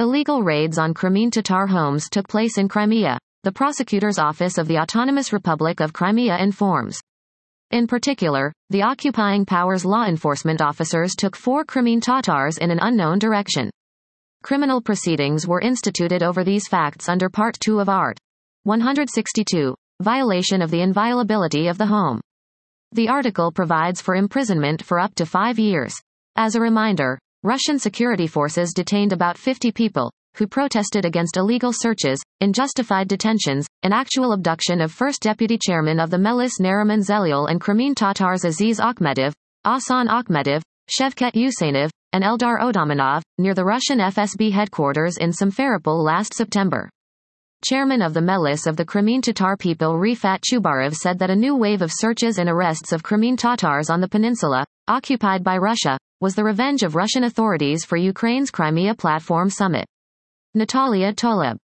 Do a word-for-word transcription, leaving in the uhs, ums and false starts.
Illegal raids on Crimean Tatar homes took place in Crimea, the prosecutor's office of the Autonomous Republic of Crimea informs. In particular, the occupying powers law enforcement officers took four Crimean Tatars in an unknown direction. Criminal proceedings were instituted over these facts under Part two of Art. one sixty-two, Violation of the Inviolability of the Home. The article provides for imprisonment for up to five years. As a reminder, Russian security forces detained about fifty people, who protested against illegal searches, unjustified detentions, and actual abduction of First Deputy Chairman of the Mejlis Nariman Zelyal and Crimean Tatars Aziz Akhmedov, Ahsan Akhmedov, Shevket Usanov, and Eldar Odamanov, near the Russian F S B headquarters in Simferopol last September. Chairman of the Mejlis of the Crimean Tatar people Rifat Chubarov said that a new wave of searches and arrests of Crimean Tatars on the peninsula, occupied by Russia, was the revenge of Russian authorities for Ukraine's Crimea Platform Summit. Natalia Toleb.